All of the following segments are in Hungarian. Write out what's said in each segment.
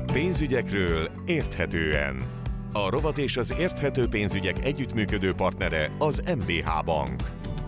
Pénzügyekről érthetően. A rovat és az érthető pénzügyek együttműködő partnere az MBH Bank.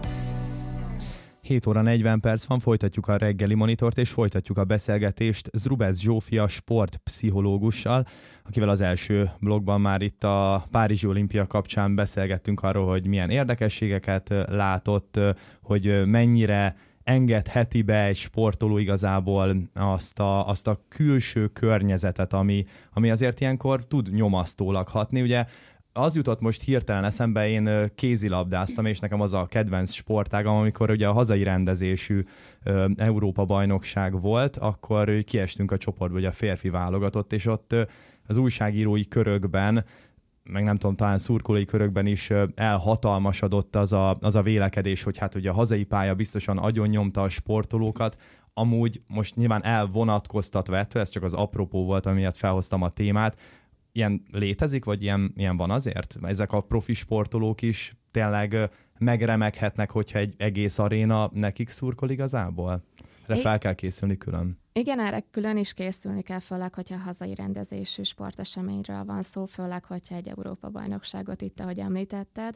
7 óra 40 perc van, folytatjuk a reggeli monitort, és folytatjuk a beszélgetést Zrubec Zsófia sportpszichológussal, akivel az első blogban már itt a Párizsi Olimpia kapcsán beszélgettünk arról, hogy milyen érdekességeket látott, hogy mennyire engedheti be egy sportoló igazából azt a külső környezetet, ami azért ilyenkor tud nyomasztólag hatni. Ugye az jutott most hirtelen eszembe, én kézilabdáztam, és nekem az a kedvenc sportágam, amikor ugye a hazai rendezésű Európa-bajnokság volt, akkor kiestünk a csoportba, ugye a férfi válogatott, és ott az újságírói körökben, meg nem tudom, talán szurkolói körökben is elhatalmasodott az a vélekedés, hogy hát ugye a hazai pálya biztosan agyonnyomta a sportolókat. Amúgy most nyilván elvonatkoztatva ettől, ez csak az apropó volt, amiatt felhoztam a témát. Ilyen létezik, vagy ilyen van azért? Ezek a profi sportolók is tényleg megremeghetnek, hogyha egy egész aréna nekik szurkol igazából? Erre fel kell készülni külön. Igen, erre külön is készülni kell, főleg, hogyha hazai rendezésű sporteseményről van szó, főleg, hogyha egy Európa-bajnokságot itt, ahogy említetted.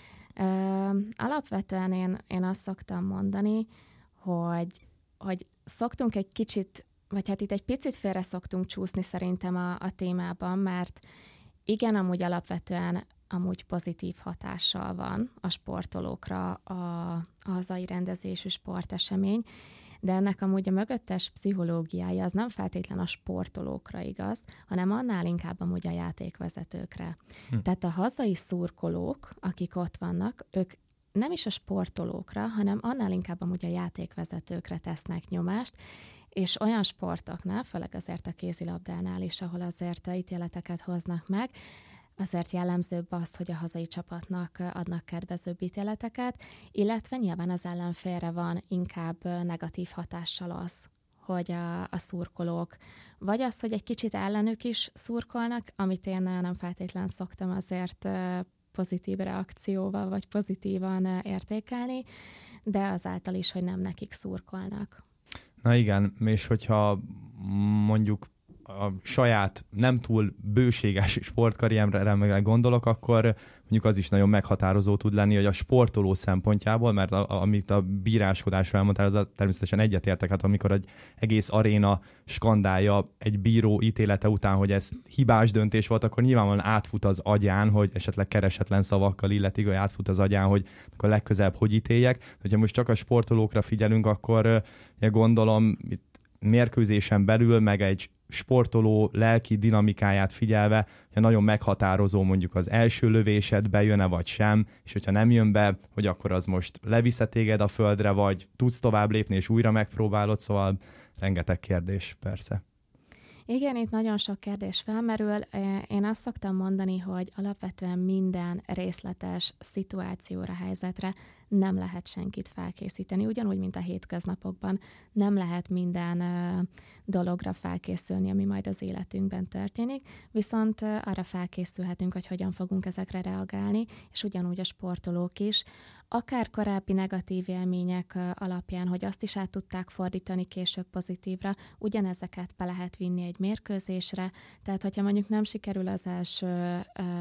Alapvetően én azt szoktam mondani, hogy szoktunk egy kicsit, vagy hát itt egy picit félre szoktunk csúszni szerintem a témában, mert igen, amúgy alapvetően pozitív hatással van a sportolókra a hazai rendezésű sportesemény, de ennek amúgy a mögöttes pszichológiája az nem feltétlen a sportolókra igaz, hanem annál inkább amúgy a játékvezetőkre. Tehát a hazai szurkolók, akik ott vannak, ők nem is a sportolókra, hanem annál inkább amúgy a játékvezetőkre tesznek nyomást, és olyan sportoknál, főleg azért a kézilabdánál is, ahol azért ítéleteket hoznak meg, azért jellemzőbb az, hogy a hazai csapatnak adnak kedvezőbb ítéleteket, illetve nyilván az ellenfélre van inkább negatív hatással az, hogy a szurkolók, vagy az, hogy egy kicsit ellenük is szurkolnak, amit én nem feltétlenül szoktam azért pozitív reakcióval, vagy pozitívan értékelni, de azáltal is, hogy nem nekik szurkolnak. Na igen, és hogyha mondjuk a saját nem túl bőséges sportkarrieremre gondolok, akkor mondjuk az is nagyon meghatározó tud lenni, hogy a sportoló szempontjából, mert amit a bíráskodásra elmondtál, az természetesen egyetértek, hát amikor egy egész aréna skandálja egy bíró ítélete után, hogy ez hibás döntés volt, akkor nyilvánvalóan átfut az agyán, hogy esetleg keresetlen szavakkal illetik, hogy átfut az agyán, hogy akkor legközelebb hogy ítéljek. Ha most csak a sportolókra figyelünk, akkor gondolom itt mérkőzésen belül, meg egy sportoló lelki dinamikáját figyelve, hogy nagyon meghatározó mondjuk az első lövésed bejön-e vagy sem, és hogyha nem jön be, hogy akkor az most levisz téged a földre, vagy tudsz tovább lépni, és újra megpróbálod, szóval rengeteg kérdés, persze. Igen, itt nagyon sok kérdés felmerül. Én azt szoktam mondani, hogy alapvetően minden részletes szituációra, helyzetre nem lehet senkit felkészíteni. Ugyanúgy, mint a hétköznapokban nem lehet minden dologra felkészülni, ami majd az életünkben történik, viszont arra felkészülhetünk, hogy hogyan fogunk ezekre reagálni, és ugyanúgy a sportolók is, akár korábbi negatív élmények alapján, hogy azt is át tudták fordítani később pozitívra, ugyanezeket be lehet vinni egy mérkőzésre, tehát hogyha mondjuk nem sikerül az első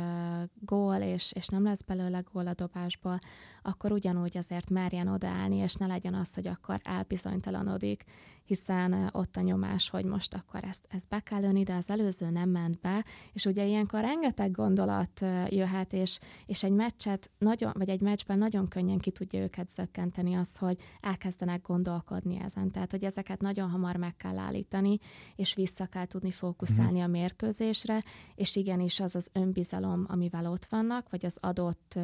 gól, és nem lesz belőle gól a dobásból, akkor ugyanúgy azért merjen odaállni, és ne legyen az, hogy akkor elbizonytalanodik, hiszen ott a nyomás, hogy most akkor ezt be kell önni, de az előző nem ment be, és ugye ilyenkor rengeteg gondolat jöhet, és egy meccset vagy egy meccsben nagyon könnyen ki tudja őket zökkenteni az, hogy elkezdenek gondolkodni ezen. Tehát, hogy ezeket nagyon hamar meg kell állítani, és vissza kell tudni fókuszálni a mérkőzésre, és igenis az az önbizalom, amivel ott vannak, vagy az adott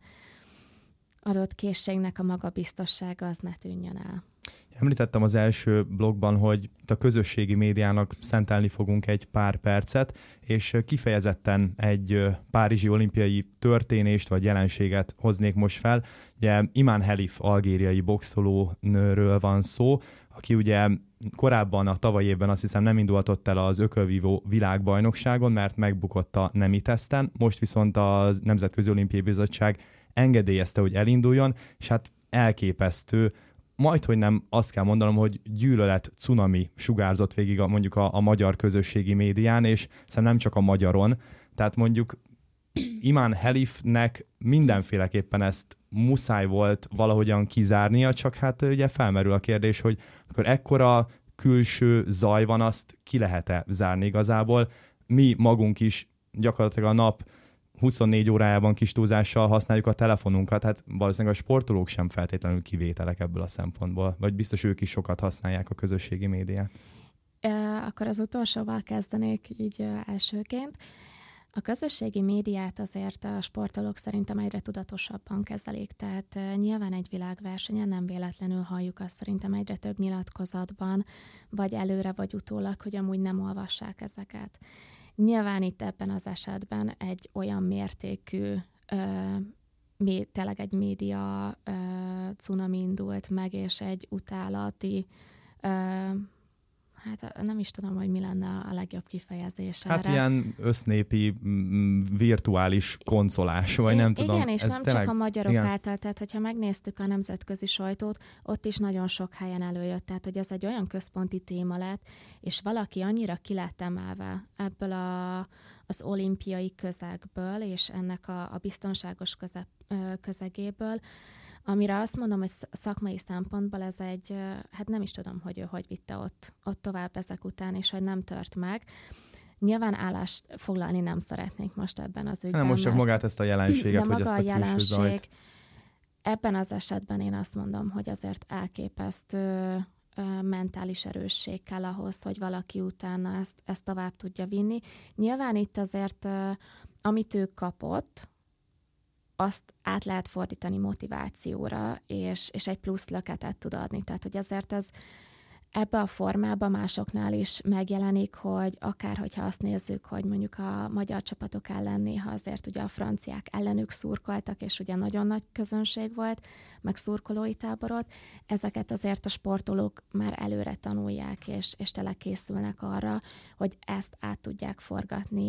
készségnek a magabiztossága, az ne tűnjön el. Említettem az első blogban, hogy itt a közösségi médiának szentelni fogunk egy pár percet, és kifejezetten egy párizsi olimpiai történést vagy jelenséget hoznék most fel. Ugye Iman Helif algériai boxolónőről van szó, aki ugye korábban a tavalyi évben azt hiszem nem indulhatott el az ökölvívó világbajnokságon, mert megbukott a nemi teszten, most viszont a Nemzetközi Olimpiai Bizottság engedélyezte, hogy elinduljon, és hát elképesztő majdhogy nem azt kell mondanom, hogy gyűlölet cunami sugárzott végig mondjuk a magyar közösségi médián, és szerintem nem csak a magyaron. Tehát mondjuk Iman Khelifnek mindenféleképpen ezt muszáj volt valahogyan kizárnia, csak hát ugye felmerül a kérdés, hogy akkor ekkora külső zaj van, azt ki lehet-e zárni igazából. Mi magunk is gyakorlatilag a nap 24 órájában kis túlzással használjuk a telefonunkat, hát valószínűleg a sportolók sem feltétlenül kivételek ebből a szempontból, vagy biztos ők is sokat használják a közösségi médiát. Akkor az utolsóval kezdenék így elsőként. A közösségi médiát azért a sportolók szerintem egyre tudatosabban kezelik, tehát nyilván egy világversenyen nem véletlenül halljuk azt szerintem egyre több nyilatkozatban, vagy előre, vagy utólag, hogy amúgy nem olvassák ezeket. Nyilván itt ebben az esetben egy olyan mértékű, tényleg egy média cunami indult meg, és egy utálati, hát nem is tudom, hogy mi lenne a legjobb kifejezés erre. Hát ilyen össznépi virtuális koncolás, vagy nem tudom. Igen, és ez nem tényleg, csak a magyarok igen. által, tehát hogyha megnéztük a nemzetközi sajtót, ott is nagyon sok helyen előjött, tehát hogy ez egy olyan központi téma lett, és valaki annyira ki lett emelve ebből az olimpiai közegből, és ennek a biztonságos közegéből, amire azt mondom, hogy szakmai szempontból ez egy, hát nem is tudom, hogy ő hogy vitte ott tovább ezek után, és hogy nem tört meg. Nyilván állást foglalni nem szeretnék most ebben az ügyben. Nem most csak magát ezt a jelenséget, hogy ezt a külső zajt. Ebben az esetben én azt mondom, hogy azért elképesztő mentális erősség kell ahhoz, hogy valaki utána ezt tovább tudja vinni. Nyilván itt azért, amit ő kapott, azt át lehet fordítani motivációra, és egy plusz löketet tud adni. Tehát, hogy azért ez ebbe a formában másoknál is megjelenik, hogy akár, hogyha azt nézzük, hogy mondjuk a magyar csapatok ellen néha azért ugye a franciák ellenük szurkoltak, és ugye nagyon nagy közönség volt, meg szurkolói táborot, ezeket azért a sportolók már előre tanulják, és tényleg készülnek arra, hogy ezt át tudják forgatni,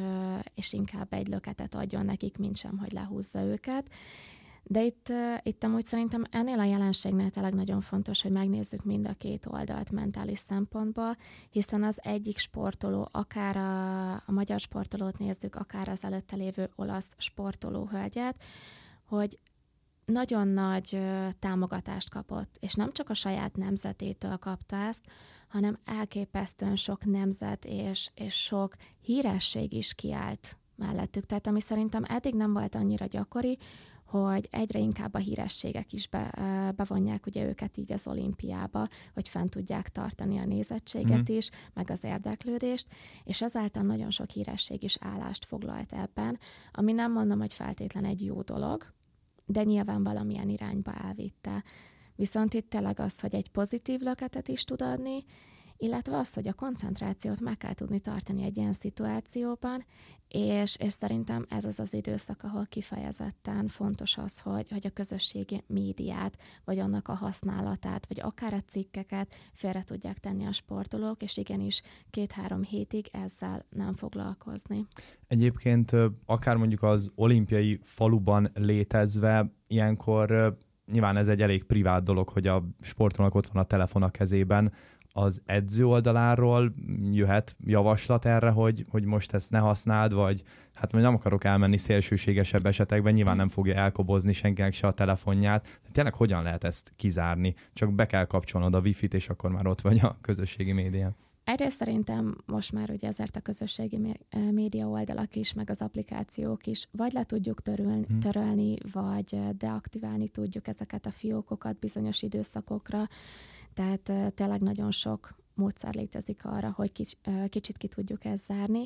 és inkább egy löketet adjon nekik, mintsem, hogy lehúzza őket. De itt amúgy szerintem ennél a jelenségnél tényleg nagyon fontos, hogy megnézzük mind a két oldalt mentális szempontból, hiszen az egyik sportoló, akár a magyar sportolót nézzük, akár az előtte lévő olasz sportoló hölgyet, hogy nagyon nagy támogatást kapott, és nem csak a saját nemzetétől kapta ezt, hanem elképesztően sok nemzet és sok híresség is kiállt mellettük. Tehát ami szerintem eddig nem volt annyira gyakori, hogy egyre inkább a hírességek is bevonják ugye őket így az olimpiába, hogy fent tudják tartani a nézettséget is, meg az érdeklődést, és ezáltal nagyon sok híresség is állást foglalt ebben, ami nem mondom, hogy feltétlen egy jó dolog, de nyilván valamilyen irányba elvitte. Viszont itt tényleg az, hogy egy pozitív löketet is tud adni, illetve az, hogy a koncentrációt meg kell tudni tartani egy ilyen szituációban, és szerintem ez az időszak, ahol kifejezetten fontos az, hogy a közösségi médiát, vagy annak a használatát, vagy akár a cikkeket félre tudják tenni a sportolók, és igenis 2-3 hétig ezzel nem foglalkozni. Egyébként akár mondjuk az olimpiai faluban létezve, ilyenkor nyilván ez egy elég privát dolog, hogy a sportolónak ott van a telefon a kezében. Az edző oldaláról jöhet javaslat erre, hogy most ezt ne használd, vagy hát nem akarok elmenni szélsőségesebb esetekben, nyilván nem fogja elkobozni senkinek se a telefonját. De tényleg hogyan lehet ezt kizárni? Csak be kell kapcsolnod a wifi-t, és akkor már ott vagy a közösségi médián. Egyrészt szerintem most már ugye ezért a közösségi média oldalak is, meg az applikációk is, vagy le tudjuk törölni, vagy deaktiválni tudjuk ezeket a fiókokat bizonyos időszakokra. Tehát tényleg nagyon sok módszer létezik arra, hogy kicsit ki tudjuk ezt zárni.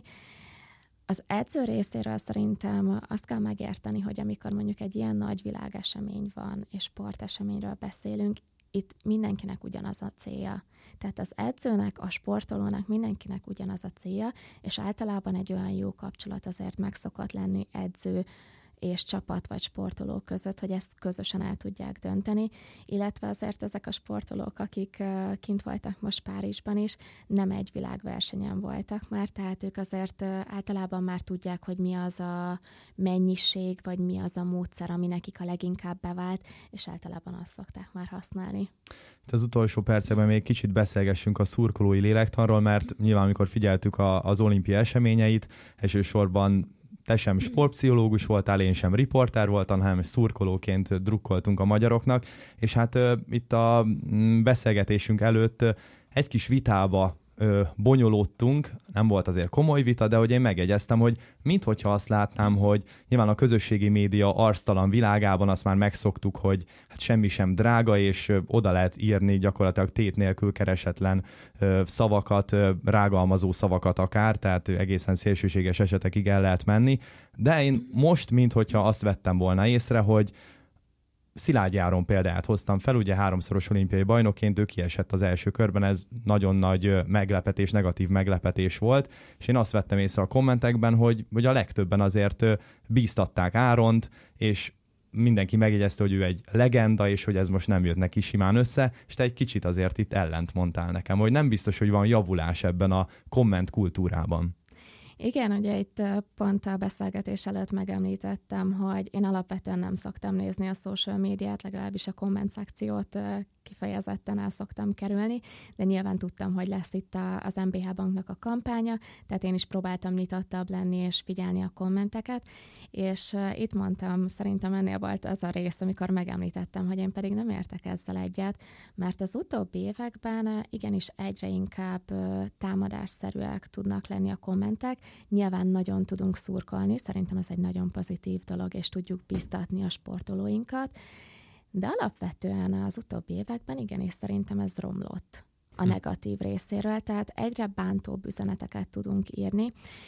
Az edző részéről szerintem azt kell megérteni, hogy amikor mondjuk egy ilyen nagy világesemény van, és sporteseményről beszélünk, itt mindenkinek ugyanaz a célja. Tehát az edzőnek, a sportolónak mindenkinek ugyanaz a célja, és általában egy olyan jó kapcsolat azért meg szokott lenni edző és csapat vagy sportolók között, hogy ezt közösen el tudják dönteni, illetve azért ezek a sportolók, akik kint voltak most Párizsban is, nem egy világversenyen voltak már, tehát ők azért általában már tudják, hogy mi az a mennyiség, vagy mi az a módszer, ami nekik a leginkább bevált, és általában azt szokták már használni. Az utolsó percekben még kicsit beszélgessünk a szurkolói lélektanról, mert nyilván amikor figyeltük az olimpia eseményeit, elsősorban te sem sportpszichológus voltál, én sem riporter voltam, hanem szurkolóként drukkoltunk a magyaroknak, és hát itt a beszélgetésünk előtt egy kis vitába bonyolódtunk, nem volt azért komoly vita, de hogy én megjegyeztem, hogy minthogyha azt látnám, hogy nyilván a közösségi média arctalan világában azt már megszoktuk, hogy hát semmi sem drága, és oda lehet írni gyakorlatilag tét nélkül keresetlen szavakat, rágalmazó szavakat akár, tehát egészen szélsőséges esetekig el lehet menni, de én most minthogyha azt vettem volna észre, hogy Szilágyi Áron példáját hoztam fel, ugye 3-szoros olimpiai bajnokként ő kiesett az első körben, ez nagyon nagy meglepetés, negatív meglepetés volt, és én azt vettem észre a kommentekben, hogy a legtöbben azért bíztatták Áront, és mindenki megjegyezte, hogy ő egy legenda, és hogy ez most nem jött neki simán össze, és te egy kicsit azért itt ellent mondtál nekem, hogy nem biztos, hogy van javulás ebben a komment kultúrában. Igen, ugye itt pont a beszélgetés előtt megemlítettem, hogy én alapvetően nem szoktam nézni a social médiát, legalábbis a komment szekciót kifejezetten el szoktam kerülni, de nyilván tudtam, hogy lesz itt az MBH Banknak a kampánya, tehát én is próbáltam nyitottabb lenni és figyelni a kommenteket, és itt mondtam, szerintem ennél volt az a rész, amikor megemlítettem, hogy én pedig nem értek ezzel egyet, mert az utóbbi években igenis egyre inkább támadásszerűek tudnak lenni a kommentek, nyilván nagyon tudunk szurkolni, szerintem ez egy nagyon pozitív dolog, és tudjuk biztatni a sportolóinkat, de alapvetően az utóbbi években igenis szerintem ez romlott a negatív részéről, tehát egyre bántóbb üzeneteket tudunk írni.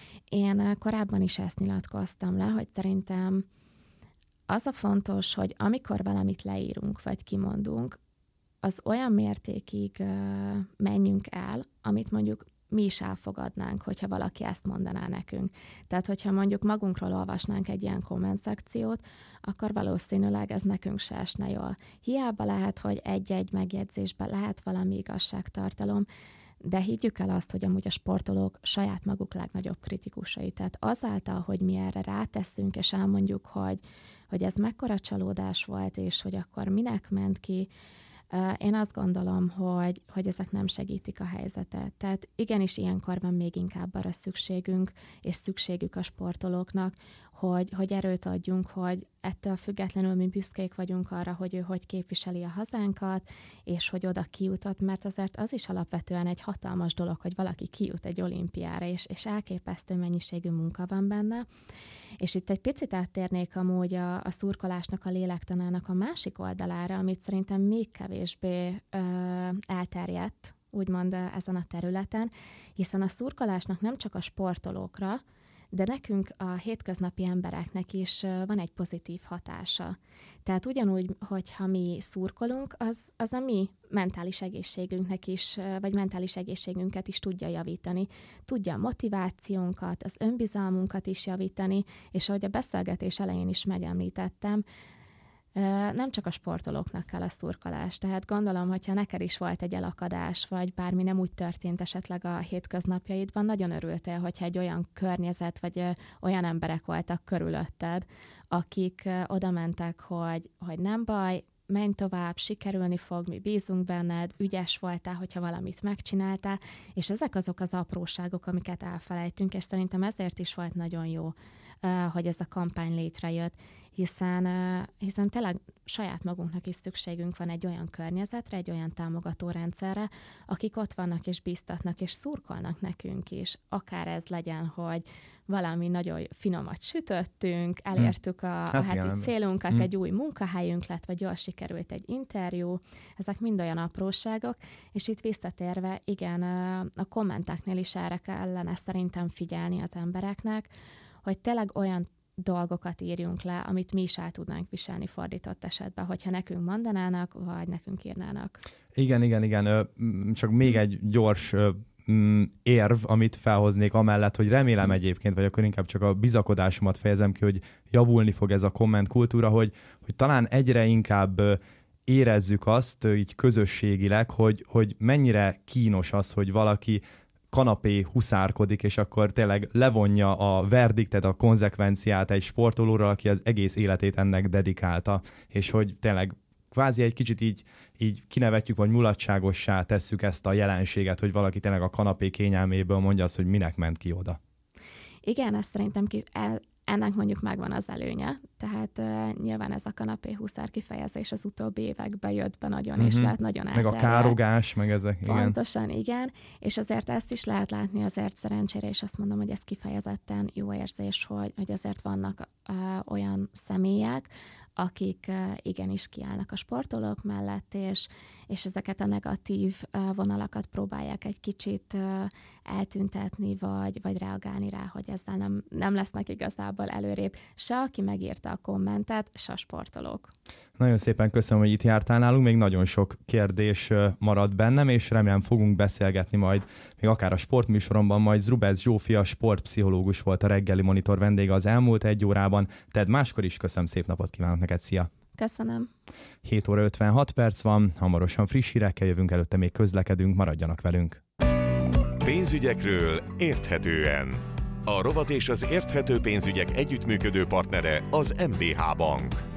Én korábban is ezt nyilatkoztam le, hogy szerintem az a fontos, hogy amikor valamit leírunk, vagy kimondunk, az olyan mértékig menjünk el, amit mondjuk mi is elfogadnánk, hogyha valaki ezt mondaná nekünk. Tehát, hogyha mondjuk magunkról olvasnánk egy ilyen komment szekciót, akkor valószínűleg ez nekünk se esne jól. Hiába lehet, hogy egy-egy megjegyzésben lehet valami igazságtartalom, de higgyük el azt, hogy amúgy a sportolók saját maguk legnagyobb kritikusai. Tehát azáltal, hogy mi erre ráteszünk, és elmondjuk, hogy ez mekkora csalódás volt, és hogy akkor minek ment ki, én azt gondolom, hogy ezek nem segítik a helyzetet. Tehát igenis ilyenkor van még inkább arra szükségünk, és szükségük a sportolóknak, hogy erőt adjunk, hogy ettől függetlenül mi büszkék vagyunk arra, hogy ő hogy képviseli a hazánkat, és hogy oda kijutott, mert azért az is alapvetően egy hatalmas dolog, hogy valaki kijut egy olimpiára, és elképesztő mennyiségű munka van benne. És itt egy picit áttérnék amúgy a szurkolásnak, a lélektanának a másik oldalára, amit szerintem még kevésbé elterjedt, úgymond ezen a területen, hiszen a szurkolásnak nem csak a sportolókra, de nekünk a hétköznapi embereknek is van egy pozitív hatása. Tehát ugyanúgy, hogyha mi szurkolunk, az a mi mentális egészségünknek is, vagy mentális egészségünket is tudja javítani. Tudja a motivációnkat, az önbizalmunkat is javítani, és ahogy a beszélgetés elején is megemlítettem, nem csak a sportolóknak kell a szurkolás. Tehát gondolom, hogyha neked is volt egy elakadás, vagy bármi nem úgy történt esetleg a hétköznapjaidban, nagyon örültél, hogyha egy olyan környezet, vagy olyan emberek voltak körülötted, akik oda mentek, hogy nem baj, menj tovább, sikerülni fog, mi bízunk benned, ügyes voltál, hogyha valamit megcsináltál, és ezek azok az apróságok, amiket elfelejtünk, és szerintem ezért is volt nagyon jó, hogy ez a kampány létrejött, hiszen tényleg saját magunknak is szükségünk van egy olyan környezetre, egy olyan támogató rendszerre, akik ott vannak és bíztatnak és szurkolnak nekünk is. Akár ez legyen, hogy valami nagyon finomat sütöttünk, elértük a heti célunkat, egy új munkahelyünk lett, vagy jól sikerült egy interjú, ezek mind olyan apróságok, és itt visszatérve, igen, a kommenteknél is erre kellene szerintem figyelni az embereknek, hogy tényleg olyan dolgokat írjunk le, amit mi is el tudnánk viselni fordított esetben, hogyha nekünk mondanának, vagy nekünk írnának. Igen. Csak még egy gyors érv, amit felhoznék amellett, hogy remélem egyébként, vagy akkor inkább csak a bizakodásomat fejezem ki, hogy javulni fog ez a kommentkultúra, hogy talán egyre inkább érezzük azt így közösségileg, hogy mennyire kínos az, hogy valaki kanapé huszárkodik, és akkor tényleg levonja a verdiktet, a konzekvenciát egy sportolóra, aki az egész életét ennek dedikálta, és hogy tényleg kvázi egy kicsit így kinevetjük, vagy mulatságossá tesszük ezt a jelenséget, hogy valaki tényleg a kanapé kényelméből mondja azt, hogy minek ment ki oda. Igen, ezt szerintem ennek mondjuk megvan az előnye, tehát nyilván ez a kanapé huszár kifejezés az utóbbi években jött be nagyon, és lehet nagyon elterjedt. Meg a károgás, meg ezek, igen. Pontosan, igen, és azért ezt is lehet látni azért szerencsére, és azt mondom, hogy ez kifejezetten jó érzés, hogy azért vannak olyan személyek, akik igenis kiállnak a sportolók mellett, és ezeket a negatív vonalakat próbálják egy kicsit eltüntetni, vagy reagálni rá, hogy ezzel nem lesznek igazából előrébb se, aki megírta a kommentet, se a sportolók. Nagyon szépen köszönöm, hogy itt jártál nálunk, még nagyon sok kérdés maradt bennem, és remélem fogunk beszélgetni majd, még akár a sportműsoromban, majd Zrubec Zsófia sportpszichológus volt a reggeli monitor vendége az elmúlt 1 órában. Ted máskor is, köszönöm, szép napot kívánok neked, szia! Köszönöm. 7 óra 56 perc van, hamarosan friss hírekkel jövünk, előtte még közlekedünk, maradjanak velünk. Pénzügyekről érthetően. A rovat és az érthető pénzügyek együttműködő partnere az MBH Bank.